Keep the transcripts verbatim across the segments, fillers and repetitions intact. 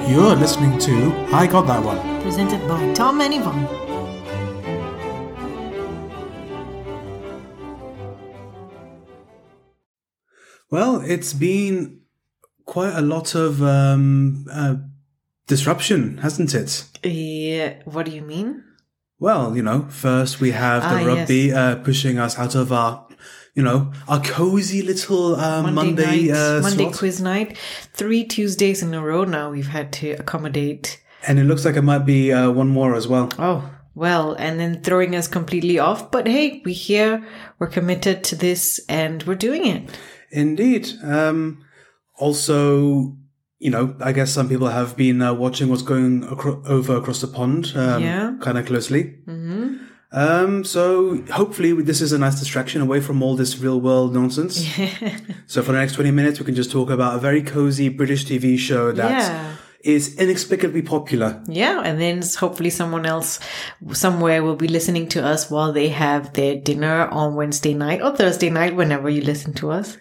You're listening to I Got That One, presented by Tom and Yvonne. Well, it's been quite a lot of um, uh, disruption, hasn't it? Yeah, what do you mean? Well, you know, first we have the Ah, rugby yes. uh, pushing us out of our, you know, our cozy little uh, Monday, Monday, night, uh, Monday slot. quiz night. Three Tuesdays in a row now we've had to accommodate. And it looks like it might be uh, one more as well. Oh, well, and then throwing us completely off. But hey, we're here, we're committed to this, and we're doing it. Indeed. Um, also, you know, I guess some people have been uh, watching what's going acro- over across the pond um, Yeah. kind of closely. Mm-hmm. Um, so hopefully this is a nice distraction away from all this real world nonsense. So for the next twenty minutes, we can just talk about a very cozy British T V show that Yeah. is inexplicably popular. Yeah, and then hopefully someone else somewhere will be listening to us while they have their dinner on Wednesday night or Thursday night, whenever you listen to us.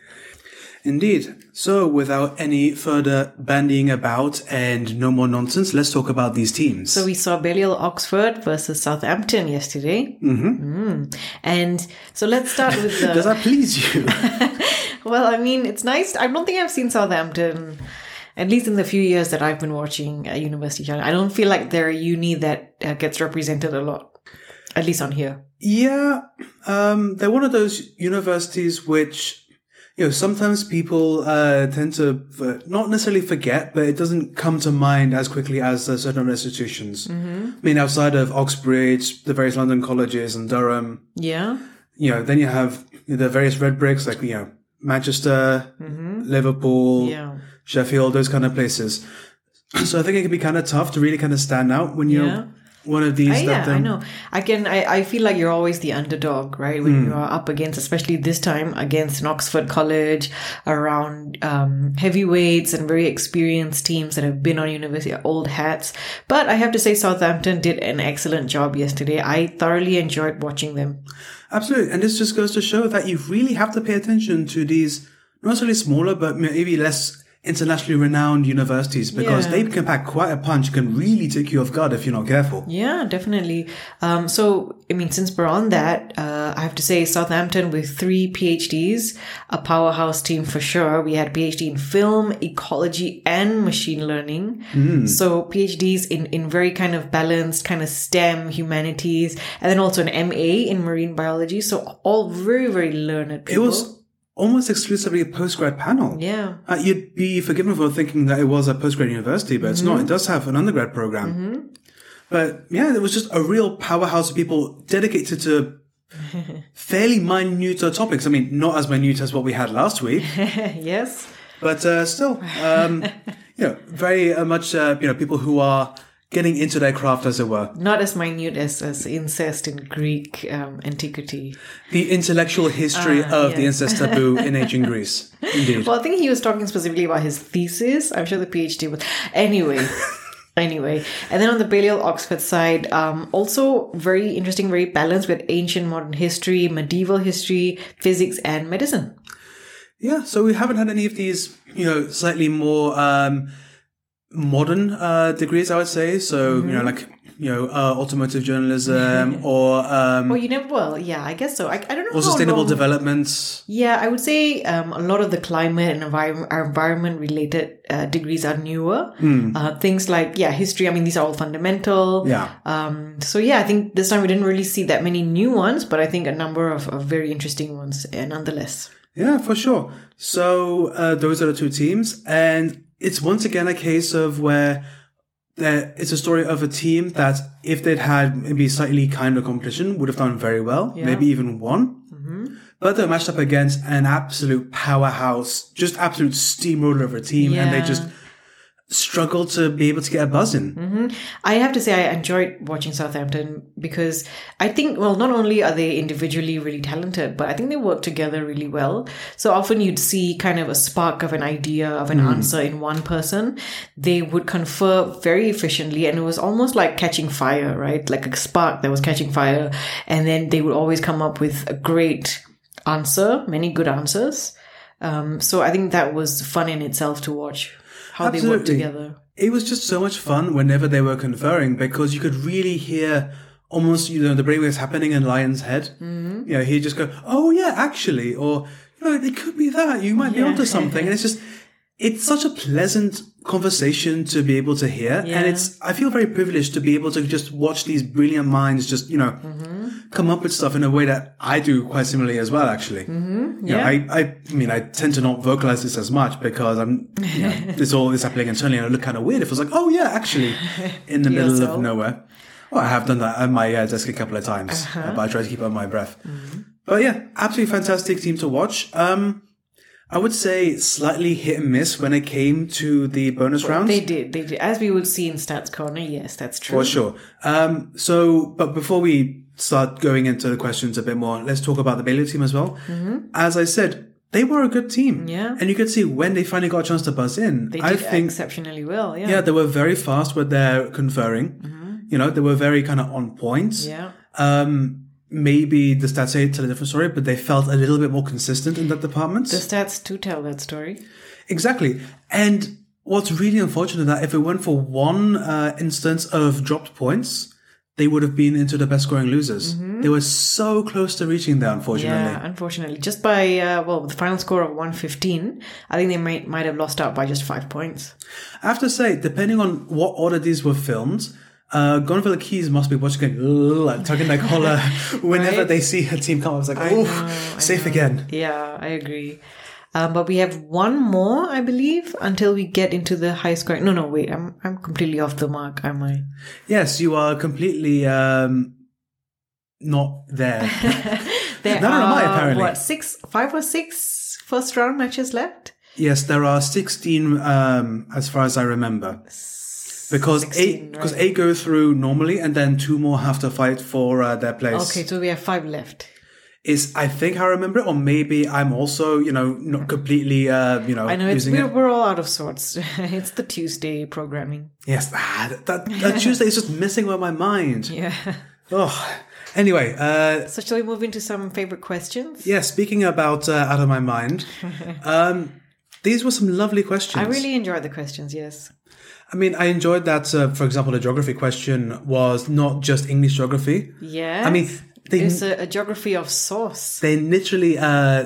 Indeed. So without any further bandying about and no more nonsense, let's talk about these teams. So we saw Balliol Oxford versus Southampton yesterday. Mm-hmm. Mm. And so let's start with the... Does that please you? Well, I mean, it's nice. I don't think I've seen Southampton, at least in the few years that I've been watching uh, University Channel. I don't feel like they're a uni that uh, gets represented a lot, at least on here. Yeah. Um, they're one of those universities which... You know, sometimes people uh, tend to uh, not necessarily forget, but it doesn't come to mind as quickly as uh, certain other institutions. Mm-hmm. I mean, outside of Oxbridge, the various London colleges and Durham, Yeah. you know, then you have the various red bricks like, you know, Manchester, Mm-hmm. Liverpool, Yeah. Sheffield, those kind of places. So I think it can be kind of tough to really kind of stand out when you're Yeah. one of these. I, yeah, that, um, I know. Again, I, I feel like you're always the underdog, right? When Hmm. you are up against, especially this time, against an Oxford College, around um, heavyweights and very experienced teams that have been on university, old hats. But I have to say, Southampton did an excellent job yesterday. I thoroughly enjoyed watching them. Absolutely. And this just goes to show that you really have to pay attention to these, not necessarily smaller, but maybe less internationally renowned universities, because Yeah. they can pack quite a punch, can really take you off guard if you're not careful. Yeah, definitely. Um, so, I mean, since we're on that, uh, I have to say Southampton with three PhDs, a powerhouse team for sure. We had PhD in film, ecology, and machine learning. So PhDs in, in very kind of balanced, kind of STEM, humanities, and then also an M A in marine biology. So all very, very learned people. It was almost exclusively a postgrad panel. Yeah. Uh, you'd be forgiven for thinking that it was a postgrad university, but it's not. It does have an undergrad program. But yeah, there was just a real powerhouse of people dedicated to fairly minute topics. I mean, not as minute as what we had last week, Yes. but uh, still, um, you know, very uh, much, uh, you know, people who are getting into their craft, as it were. Not as minute as, as incest in Greek um, antiquity. The intellectual history Ah, of the yeah. incest taboo in ancient Greece. Indeed. Well, I think he was talking specifically about his thesis. I'm sure the PhD was. Anyway. Anyway. And then on the Balliol Oxford side, um, also very interesting, very balanced with ancient modern history, medieval history, physics, and medicine. Yeah, so we haven't had any of these, you know, slightly more um, modern uh, degrees, I would say. So, you know, like, you know, uh, automotive journalism or um, Oh, you never, well, yeah, I guess so. I, I don't know or how sustainable long- development. Yeah, I would say um, a lot of the climate and environment, environment related uh, degrees are newer. Uh, things like, yeah, history. I mean, these are all fundamental. Yeah. Um, so yeah, I think this time we didn't really see that many new ones, but I think a number of, of very interesting ones uh, nonetheless. Yeah, for sure. So uh, those are the two teams. And it's once again a case of where there, it's a story of a team that if they'd had maybe slightly kinder competition would have done very well, Yeah. maybe even won. But they're matched up against an absolute powerhouse, just absolute steamroller of a team. And they Yeah. just struggle to be able to get a buzz in. I have to say I enjoyed watching Southampton because I think, well, not only are they individually really talented, but I think they work together really well. So often you'd see kind of a spark of an idea, of an answer in one person. They would confer very efficiently, and it was almost like catching fire, right? Like a spark that was catching fire. And then they would always come up with a great answer, many good answers. Um, so I think that was fun in itself to watch how they work Absolutely. together. it was just so much fun whenever they were conferring because you could really hear almost, you know, the brainwaves happening in Lion's head. Mm-hmm. You know, he'd just go, oh yeah, actually, or, you know, it could be that. You might be Yeah. onto something. And it's just, it's such a pleasant conversation to be able to hear. Yeah. And it's, I feel very privileged to be able to just watch these brilliant minds just, you know, mm-hmm. come up with stuff in a way that I do quite similarly as well, actually. Mm-hmm. You know, Yeah. I, I, I mean, I tend to not vocalize this as much because I'm, you know, it's all this happening internally and I look kind of weird if it was like, oh yeah, actually, in the middle Yourself. of nowhere. Well, I have done that at my uh, desk a couple of times, Uh-huh. uh, but I try to keep on my breath. Mm-hmm. But yeah, absolutely fantastic team to watch. Um, I would say slightly hit and miss when it came to the bonus rounds. They did, they did. As we would see in Stats Corner, yes, that's true. For sure. Um, so, but before we start going into the questions a bit more, let's talk about the Baylor team as well. Mm-hmm. As I said, they were a good team. Yeah. And you could see when they finally got a chance to buzz in. They I did think, exceptionally well, yeah. yeah, they were very fast with their conferring. Mm-hmm. You know, they were very kind of on point. Yeah. Um, maybe the stats say tell a different story, but they felt a little bit more consistent in that department. The stats do tell that story. Exactly. And what's really unfortunate that if it weren't for one uh, instance of dropped points, they would have been into the best scoring losers. Mm-hmm. They were so close to reaching there, unfortunately. Yeah, unfortunately. Just by, uh, well, the final score of one fifteen, I think they might might have lost out by just five points. I have to say, depending on what order these were filmed, uh, Gonville Keys must be watching it, like tugging their collar whenever Right? they see a team come up. It's like, I oh, know, I safe know. again. Yeah, I agree. Um, but we have one more, I believe, until we get into the high scoring. No, no, wait, I'm I'm completely off the mark, am I? Yes, you are completely um, not there. There Neither are, am I, apparently. what, six, five or six first round matches left? Yes, there are sixteen, um, as far as I remember. Because sixteen, eight, because right. eight go through normally, and then two more have to fight for uh, their place. Okay, so we have five left. Is I think I remember it, or maybe I'm also, you know, not completely, uh, you know, I know it's, using we're, it. we're all out of sorts. It's the Tuesday programming. Yes, ah, that, that Tuesday is just messing with my mind. Yeah. Oh, anyway, uh, So shall we move into some favorite questions? yeah. Speaking about uh, out of my mind, um, these were some lovely questions. I really enjoyed the questions, yes. I mean, I enjoyed that. Uh, for example, the geography question was not just English geography. Yeah. I mean, they It's a, a geography of source. they literally uh,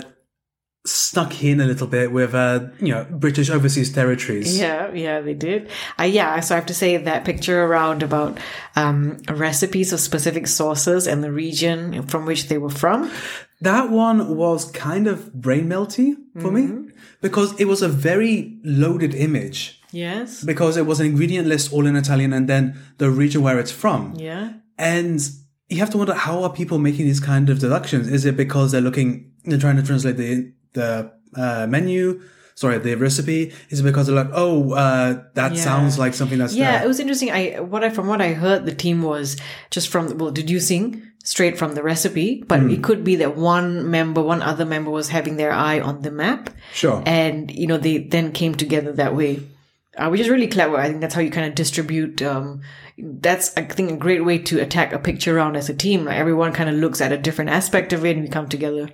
snuck in a little bit with uh, you know British overseas territories. Yeah, yeah, they did. Uh, yeah, so I have to say that picture around about um, recipes of specific sauces and the region from which they were from. That one was kind of brain melty for Mm-hmm. me because it was a very loaded image. Yes. Because it was an ingredient list all in Italian and then the region where it's from. Yeah. And you have to wonder, how are people making these kind of deductions? Is it because they're looking, they're trying to translate the the uh, menu, sorry, the recipe? Is it because they're like, oh, uh, that Yeah. sounds like something that's Yeah, there? it was interesting. I what I from what I heard, the team was just from well deducing straight from the recipe, but it could be that one member, one other member was having their eye on the map, Sure. and you know they then came together that way, uh, which is really clever. I think that's how you kind of distribute. Um, that's I think a great way to attack a picture round as a team. Like everyone kind of looks at a different aspect of it, and we come together.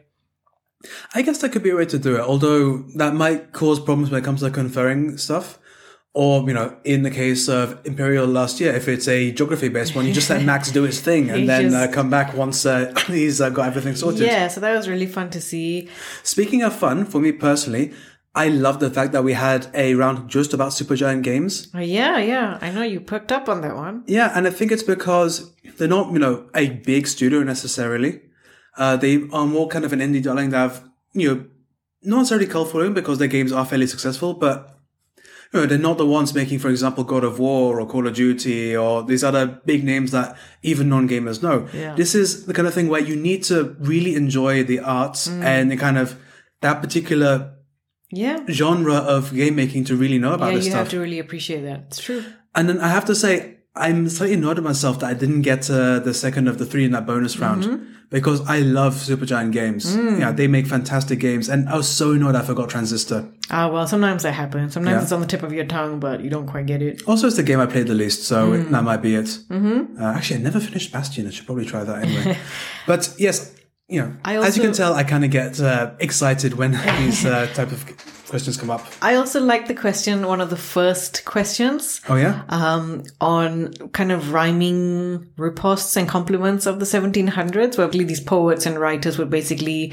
I guess that could be a way to do it, although that might cause problems when it comes to conferring stuff. Or, you know, in the case of Imperial last year, if it's a geography-based one, you just let Max do his thing and He then just- uh, come back once uh, he's uh, got everything sorted. Yeah, so that was really fun to see. Speaking of fun, for me personally, I love the fact that we had a round just about Supergiant games. Uh, yeah, yeah, I know you perked up on that one. Yeah, and I think it's because they're not, you know, a big studio necessarily. Uh, they are more kind of an indie darling that have, you know, not necessarily cult following because their games are fairly successful, but you know, they're not the ones making, for example, God of War or Call of Duty or these other big names that even non-gamers know. Yeah. This is the kind of thing where you need to really enjoy the arts Mm. and the kind of that particular Yeah. genre of game making to really know about Yeah, this you stuff. have to really appreciate that. It's true. And then I have to say, I'm slightly annoyed at myself that I didn't get uh, the second of the three in that bonus round Mm-hmm. because I love Supergiant games. Mm. Yeah, they make fantastic games. And I was so annoyed I forgot Transistor. Ah, well, sometimes that happens. Sometimes Yeah. it's on the tip of your tongue, but you don't quite get it. Also, it's the game I played the least, so Mm. that might be it. Mm-hmm. Uh, actually, I never finished Bastion. I should probably try that anyway. But yes, you know, I as you can also- tell, I kind of get uh, excited when these uh, type of questions come up. I also like the question, one of the first questions. Oh, yeah? Um, on kind of rhyming riposts and compliments of the seventeen hundreds, where these poets and writers would basically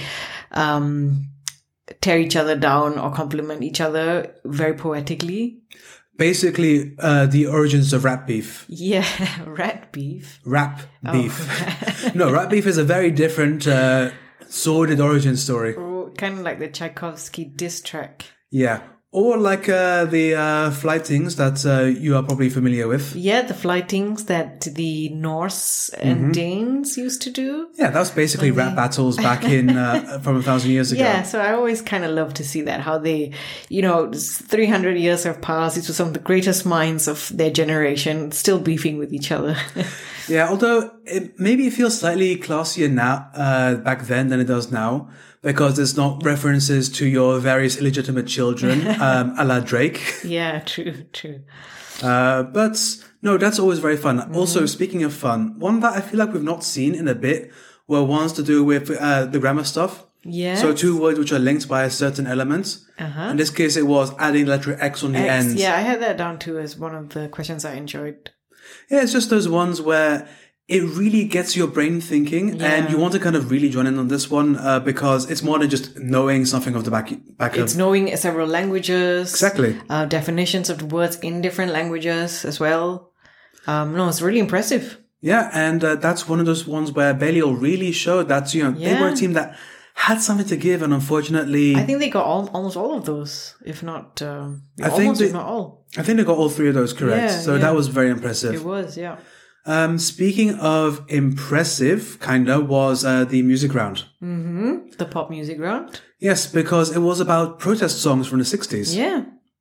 um, tear each other down or compliment each other very poetically. Basically, uh, the origins of rap beef. Yeah, rat beef. Rap beef. Oh. No, rap beef is a very different, uh, sordid origin story. Kind of like the Tchaikovsky diss track. Yeah. Or like uh, the uh, flightings that uh, you are probably familiar with. Yeah, the flightings that the Norse and mm-hmm. Danes used to do. Yeah, that was basically rap they... battles back in uh, from a thousand years ago. Yeah, so I always kind of love to see that, how they, you know, three hundred years have passed. These were some of the greatest minds of their generation, still beefing with each other. Yeah, although it, maybe it feels slightly classier now, uh, back then than it does now. Because there's not references to your various illegitimate children, um, a la Drake. Yeah, true, true. Uh, but no, that's always very fun. Mm-hmm. Also, speaking of fun, one that I feel like we've not seen in a bit were ones to do with uh, the grammar stuff. Yeah. So two words which are linked by a certain element. Uh-huh. In this case, it was adding the letter X on the X, end. Yeah, I had that down too as one of the questions I enjoyed. Yeah, it's just those ones where it really gets your brain thinking, yeah. and you want to kind of really join in on this one uh, because it's more than just knowing something of the back back It's of... knowing several languages. Exactly. Uh, definitions of the words in different languages as well. Um, no, it's really impressive. Yeah, and uh, that's one of those ones where Balliol really showed that, you know, yeah. they were a team that had something to give, and unfortunately... I think they got all, almost all of those, if not... Um, I almost, think they, if not all. I think they got all three of those correct, yeah, so yeah. that was very impressive. It was, yeah. Um, speaking of impressive, kinda, was uh, the music round. Mm-hmm. The pop music round. Yes, because it was about protest songs from the sixties. Yeah.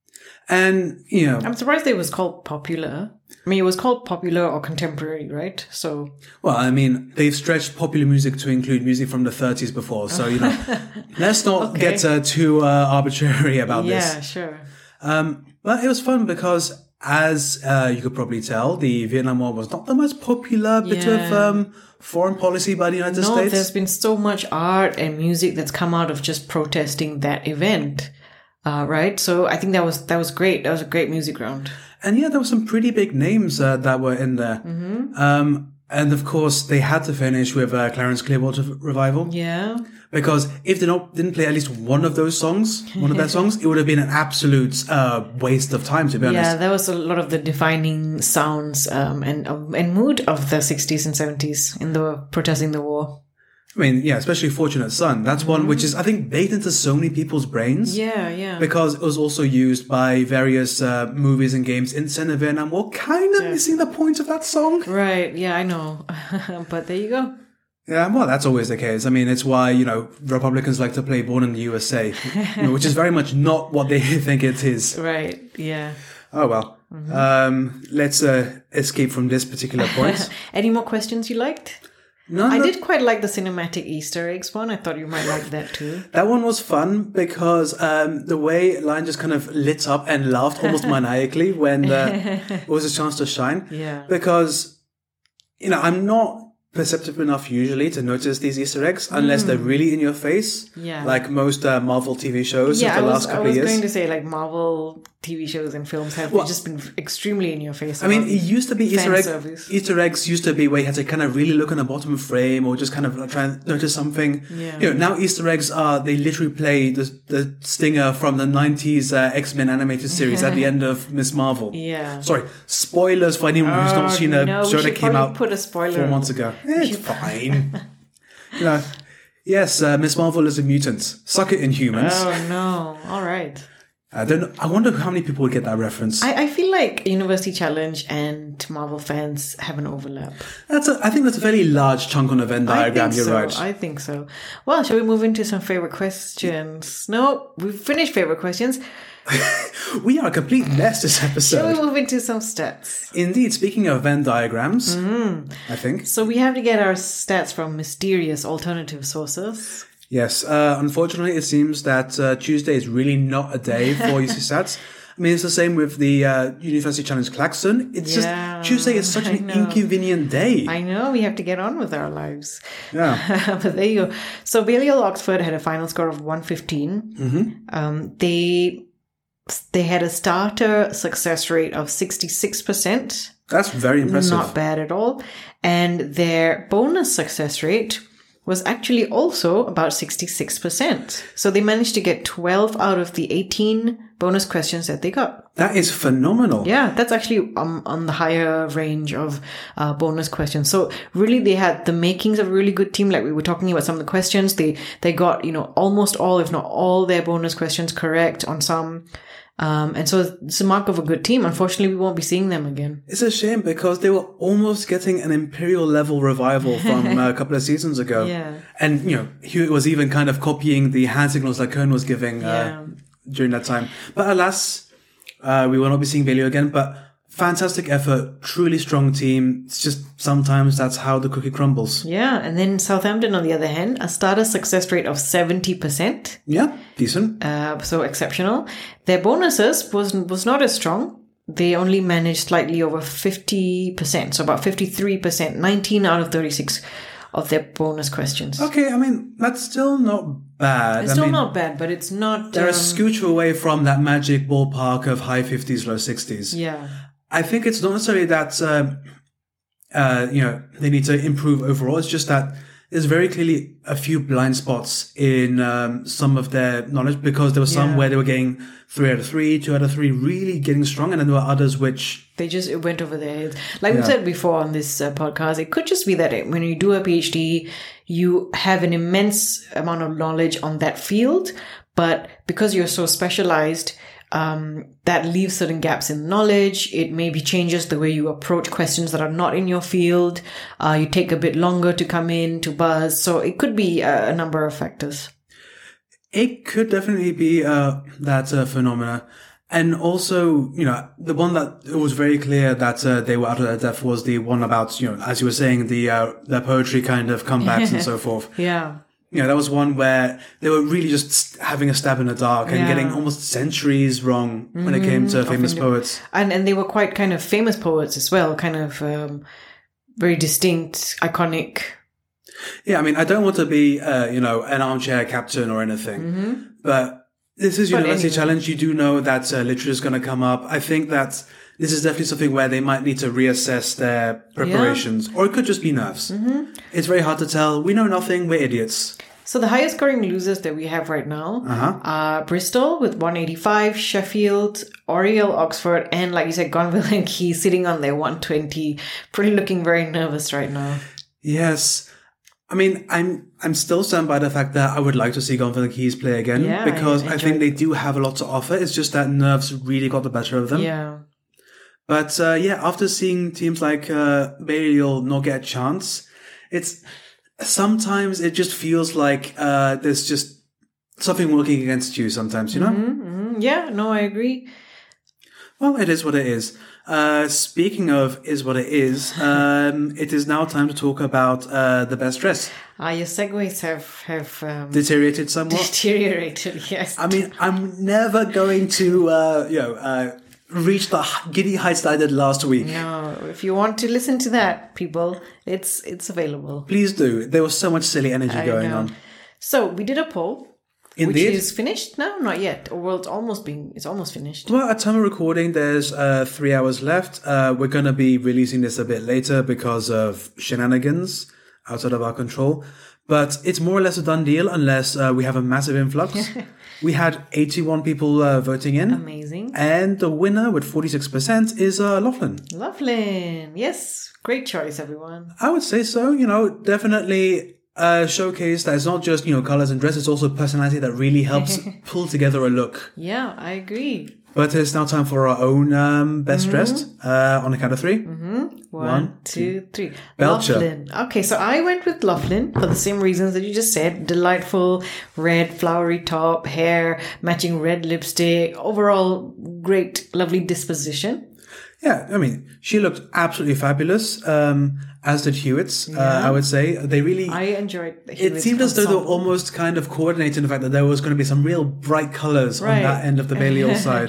And, you know... I'm surprised it was called popular. I mean, it was called popular or contemporary, right? So... Well, I mean, they've stretched popular music to include music from the thirties before, so, you know, let's not okay. get uh, too uh, arbitrary about yeah, this. Yeah, sure. Um, but it was fun because... As uh, you could probably tell, the Vietnam War was not the most popular bit yeah. of um, foreign policy by the United no, States. There's been so much art and music that's come out of just protesting that event, uh, right? So I think that was that was great. That was a great music round. And yeah, there were some pretty big names uh, that were in there. Mm-hmm. Um, and of course, they had to finish with uh, Clarence Clearwater Revival. Yeah. Because if they not, didn't play at least one of those songs, one of their songs, it would have been an absolute uh, waste of time, to be honest. Yeah, that was a lot of the defining sounds um, and um, and mood of the sixties and seventies in the protesting the war. I mean, yeah, especially Fortunate Son. That's mm-hmm. one which is, I think, baked into so many people's brains. Yeah, yeah. Because it was also used by various uh, movies and games in the Vietnam War, kind of yeah. missing the point of that song. Right, yeah, I know. But there you go. Yeah, well, that's always the case. I mean, it's why, you know, Republicans like to play Born in the U S A, you know, which is very much not what they think it is. Right, yeah. Oh, well. Mm-hmm. Um, let's uh, escape from this particular point. Any more questions you liked? No, I no. did quite like the cinematic Easter eggs one. I thought you might like that too. That one was fun because um, the way Lion just kind of lit up and laughed almost maniacally when uh, it was a chance to shine. Yeah. Because, you know, I'm not perceptive enough usually to notice these Easter eggs unless mm. they're really in your face. Yeah. Like most uh, Marvel T V shows yeah, of the I last was, couple I was of years. going to say, like, Marvel T V shows and films have well, just been extremely in your face. I mean, it used to be Easter eggs. Service. Easter eggs used to be where you had to kind of really look on the bottom frame or just kind of try and notice something. Yeah. You know, now Easter eggs are, they literally play the, the stinger from the nineties uh, X-Men animated series at the end of Miss Marvel. Yeah. Sorry, spoilers for anyone who's oh, not seen a no, show that came out put a spoiler four months ago. Eh, it's fine. You know, yes, uh, Miss Marvel is a mutant. Suck it, Inhumans. Oh no! All right. I don't know. I wonder how many people would get that reference. I, I feel like University Challenge and Marvel fans have an overlap. That's a, I think that's a very large chunk on a Venn diagram. I think You're so. right. I think so. Well, shall we move into some favorite questions? No, we've finished favorite questions. We are a complete mess this episode. Shall we move into some stats? Indeed. Speaking of Venn diagrams, mm. I think. So we have to get our stats from mysterious alternative sources. Yes. Uh, unfortunately, it seems that uh, Tuesday is really not a day for U C Stats. I mean, it's the same with the uh, University Challenge Claxon. It's Yeah, just, Tuesday is such I an know. inconvenient day. I know, we have to get on with our lives. Yeah. But there you go. So Balliol Oxford had a final score of one fifteen. Mm-hmm. Um, they they had a starter success rate of sixty-six percent. That's very impressive. Not bad at all. And their bonus success rate was actually also about sixty-six percent. So they managed to get twelve out of the eighteen bonus questions that they got. That is phenomenal. Yeah, that's actually um, on the higher range of uh, bonus questions. So really they had the makings of a really good team. Like we were talking about some of the questions. They, they got, you know, almost all, if not all their bonus questions correct on some. Um, and so it's a mark of a good team. Unfortunately, we won't be seeing them again. It's a shame because they were almost getting an Imperial level revival from uh, a couple of seasons ago. Yeah. And, you know, Hewitt was even kind of copying the hand signals that Kern was giving uh, Yeah. during that time. But alas, uh, we will not be seeing Balliol again. But fantastic effort, truly strong team. It's just sometimes that's how the cookie crumbles. Yeah. And then Southampton, on the other hand, a starter success rate of seventy percent. Yeah, decent. Uh, so exceptional. Their bonuses was was not as strong. They only managed slightly over fifty percent. So about fifty-three percent, nineteen out of thirty-six of their bonus questions. Okay, I mean, that's still not bad. It's I still mean, not bad, but it's not... they're a um, scooch away from that magic ballpark of high fifties, low sixties. Yeah. I think it's not necessarily that, um, uh, you know, they need to improve overall. It's just that there's very clearly a few blind spots in um, some of their knowledge because there were some Yeah. where they were getting three out of three, two out of three, really getting strong. And then there were others which... They just it went over their heads. Like Yeah. we've said before on this uh, podcast, it could just be that it, when you do a PhD, you have an immense amount of knowledge on that field, but because you're so specialized, um, that leaves certain gaps in knowledge. It maybe changes the way you approach questions that are not in your field. Uh, you take a bit longer to come in, to buzz. So it could be a, a number of factors. It could definitely be uh, that uh, phenomena. And also, you know, the one that it was very clear that uh, they were out of their depth was the one about, you know, as you were saying, the uh, their poetry kind of comebacks and so forth. Yeah. You know, that was one where they were really just having a stab in the dark and Yeah. getting almost centuries wrong when it came to famous often do. poets. And and they were quite kind of famous poets as well, kind of um, very distinct, iconic. Yeah, I mean, I don't want to be, uh, you know, an armchair captain or anything, but this is But University anyway. Challenge. You do know that uh, literature is going to come up. I think that this is definitely something where they might need to reassess their preparations, or it could just be nerves. Mm-hmm. It's very hard to tell. We know nothing. We're idiots. So the highest scoring losers that we have right now Uh-huh. are Bristol with one eighty-five, Sheffield, Oriel, Oxford, and like you said, Gonville and Key sitting on their one twenty. Pretty looking very nervous right now. Yes. I mean, I'm I'm still stunned by the fact that I would like to see Gonville and Keys play again Yeah, because I I, enjoy think they do have a lot to offer. It's just that nerves really got the better of them. Yeah. But uh, yeah, after seeing teams like uh, Balliol not get a chance, it's sometimes it just feels like uh, there's just something working against you sometimes, you know? Mm-hmm. Yeah, no, I agree. Well, it is what it is. Uh, speaking of is what it is, um, it is now time to talk about uh, the best dress. Ah, your segues have, have um, Deteriorated somewhat. deteriorated, yes. I mean, I'm never going to, uh, you know, uh, reach the h- giddy heights that I did last week. No, if you want to listen to that, people, it's it's available. Please do. There was so much silly energy I going know. on. So we did a poll, Indeed. which is finished now, not yet, or well, it's almost being it's almost finished. Well, at time of recording, there's uh, three hours left. Uh, we're going to be releasing this a bit later because of shenanigans outside of our control. But it's more or less a done deal unless uh, we have a massive influx. We had eighty-one people uh, voting in. Amazing. And the winner with forty-six percent is uh, Laughlin. Laughlin. Yes, great choice, everyone. I would say so. You know, definitely a showcase that is not just, you know, colors and dress. It's also personality that really helps pull together a look. Yeah, I agree. But it's now time for our own um, best Mm-hmm. dressed. Uh, on the count of three. One, One, two, three. Belcher. Laughlin. Okay, so I went with Laughlin for the same reasons that you just said. Delightful red flowery top, hair, matching red lipstick. Overall, great, lovely disposition. Yeah, I mean, she looked absolutely fabulous, um, as did Hewitt's, uh, I would say. They really... I enjoyed the it Hewitt's seemed as though they were ensemble. almost kind of coordinating the fact that there was going to be some real bright colours Right. on that end of the Balliol side.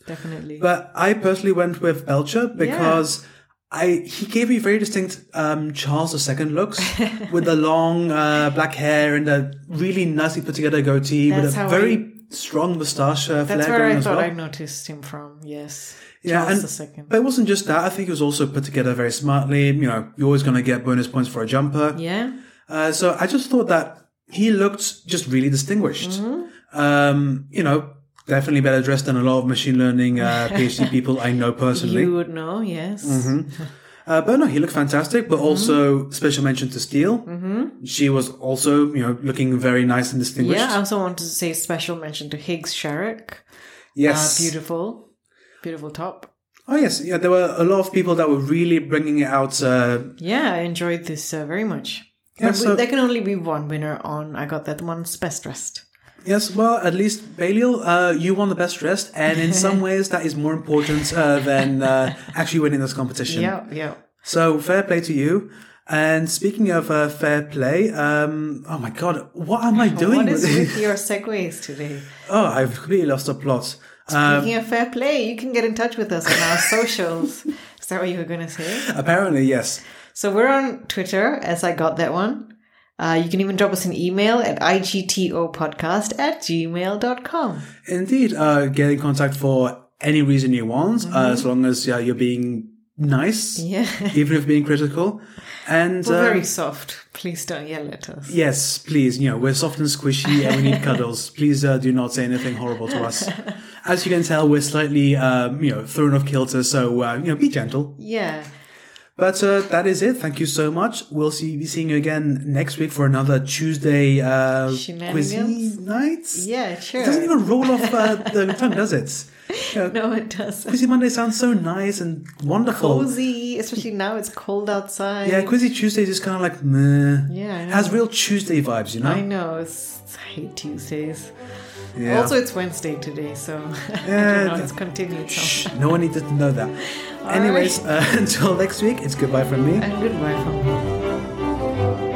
definitely. But I personally went with Belcher because I he gave me very distinct um, Charles the Second looks with the long uh, black hair and a really nicely put together goatee That's with a how very I- strong moustache uh, That's flair where going I as thought well. I noticed him from. Yes. Yeah, Charles and the Second. but it wasn't just that. I think it was also put together very smartly. You know, you're always going to get bonus points for a jumper. Yeah. Uh, so I just thought that he looked just really distinguished. Mm-hmm. Um, you know, definitely better dressed than a lot of machine learning uh, PhD people I know personally. You would know, yes. Mm-hmm. Uh, but no, he looked fantastic. But also special mention to Steele. Mm-hmm. She was also, you know, looking very nice and distinguished. Yeah, I also wanted to say special mention to Higgs Sharrock. Yes. Uh, beautiful. Beautiful top. Oh yes, yeah. There were a lot of people that were really bringing it out. Uh, Yeah, I enjoyed this uh, very much. Yeah, But so- there can only be one winner on I Got That One's Best Dressed. Yes, well, at least Balial, uh, you won the best dressed, and in some ways that is more important uh, than uh, actually winning this competition. Yeah, yeah. So fair play to you. And speaking of uh, fair play, um, oh my god, what am I doing? What is with with your segues today? Oh, I've completely lost the plot. Um, Speaking of fair play, you can get in touch with us on our socials. Is that what you were going to say? apparently, yes. So we're on Twitter as I Got That One. Uh, you can even drop us an email at igtopodcast at gmail dot com. Indeed, uh, get in contact for any reason you want, Mm-hmm. uh, as long as uh, you're being nice, Yeah. even if being critical. And We're um, very soft. Please don't yell at us. yes, please, you know, we're soft and squishy and we need cuddles. Please uh, do not say anything horrible to us. As you can tell, we're slightly, um, you know, thrown off kilter, so, uh, you know, be gentle. Yeah. But uh, that is it. Thank you so much. We'll see, be seeing you again next week for another Tuesday uh, Shenanigans? quizzy night. Yeah, sure. It doesn't even roll off uh, the tongue, does it? You know, No, it doesn't. Quizzy Monday sounds so nice and wonderful. Cozy, especially now it's cold outside. Yeah, Quizzy Tuesday is just kind of like meh. Yeah, I know. Has real Tuesday vibes, you know? I know. It's, I hate Tuesdays. Yeah. Also, it's Wednesday today, so I Yeah, don't know. It's continued. Shh, So. no one needed to know that. All Anyways, uh, until next week, it's goodbye from me. And goodbye from me.